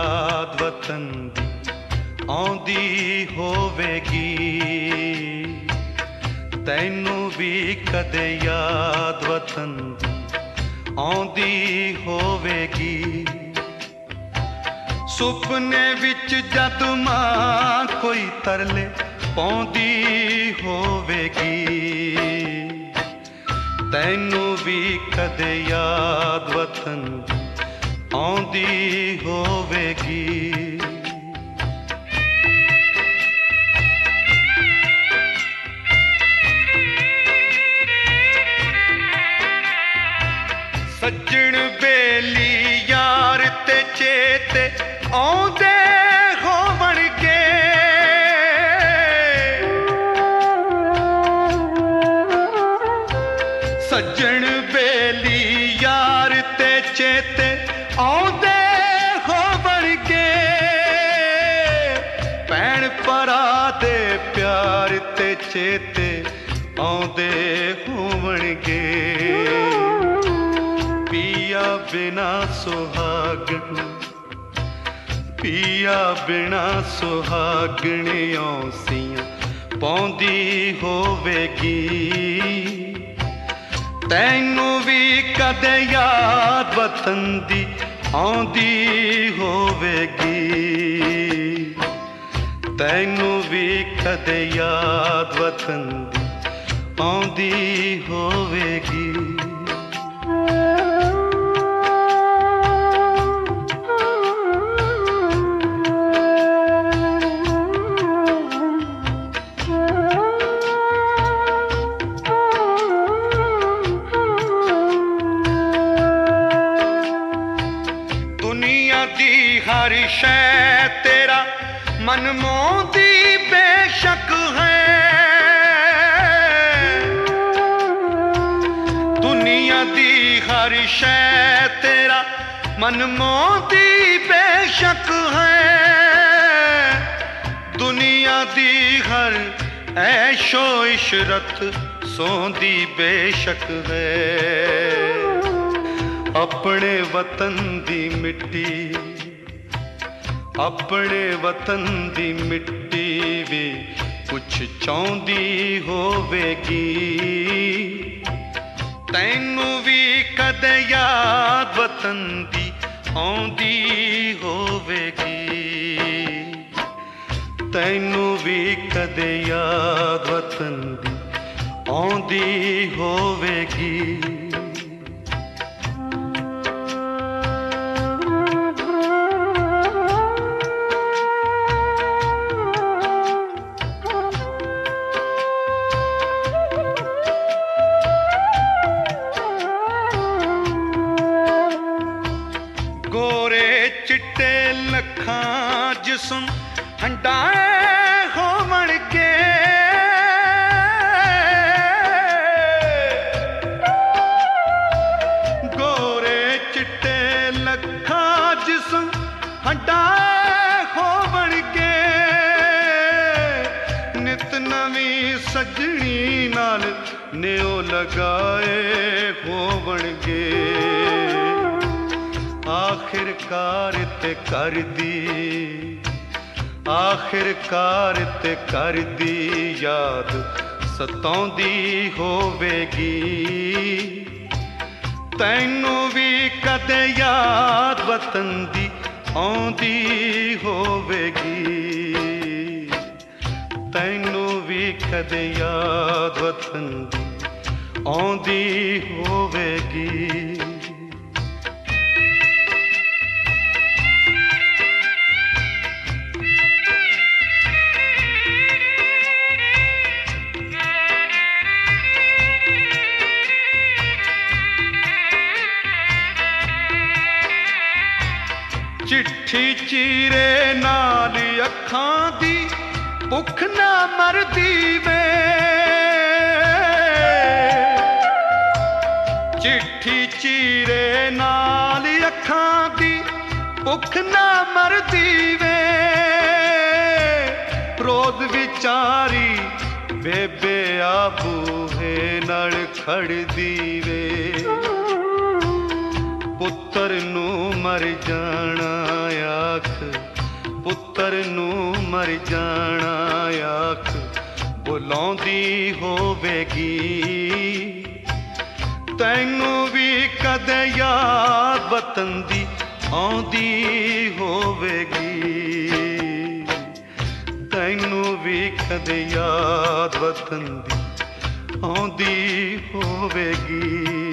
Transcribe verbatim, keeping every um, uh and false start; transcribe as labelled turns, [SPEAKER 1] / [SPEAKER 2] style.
[SPEAKER 1] याद वतन दी आउंदी होवेगी, तैनू भी कदे याद वतन दी आउंदी होवेगी। सुपने विच जद मां कोई तरले पाउंदी होवेगी, तैनू भी कदे याद वतन दी आउंदी होवेगी। सज्जण बेली यार ते चेते आउंदे होवणगे, सज्जण बेली यार ते चेते आउंदे होवणगे, भैण भरा दे प्यार ते चेते आउंदे होवणगे। पिया बिना सुहागण, पिया बिना सुहागण औसियां पाउंदी होवेगी, तैनू भी कदे याद वतन दी आउंदी होवेगी, तैनू भी कदे याद वतन दी आउंदी होवेगी। हर शै तेरा मन मोहती बेशक है, दुनिया दी हर शै तेरा मन मोहती बेशक है, दुनिया दी हर ऐशो इशरत सोंदी बेशक है। अपने वतन दी मिट्टी, अपने वतन दी मिट्टी भी कुछ चाहुंदी होवेगी, तैनू भी कदे याद वतन दी आउंदी होवेगी, तैनू भी कदे याद वतन दी आउंदी होवेगी। गोरे चिट्टे लखां जिस्म हंडाए होवणगे, गोरे चिट्टे लखां जिस्म हंडाए होवणगे, नित नवी सजनी नाल नेओ लगाए होवणगे, आखिरकार ते कर दी, आखिरकार ते कर दी याद सताउंदी होवेगी, तैनू भी कदे याद वतन दी आउंदी होवेगी, तैनू भी कदे याद वतन दी आउंदी होवेगी। चिट्ठी चीरे नाल अखां दी भुख ना मरदी वे, चिट्ठी चीरे नाल अखां दी भुख ना मरदी वे, रोज विचारी बेबे आबूहे नाल खड़दी वे, पुत्र नू मर जाना या ਆਖ ਪੁੱਤਰ ਨੂੰ ਮਰ ਜਾਣਾ ਆਖ ਬੁਲਾਉਂਦੀ ਹੋਵੇਗੀ ਤੈਨੂੰ ਵੀ ਕਦੇ ਯਾਦ ਵਤਨ ਦੀ ਆਉਂਦੀ ਹੋਵੇਗੀ ਤੈਨੂੰ ਵੀ ਕਦੇ ਯਾਦ ਵਤਨ ਦੀ ਆਉਂਦੀ ਹੋਵੇਗੀ।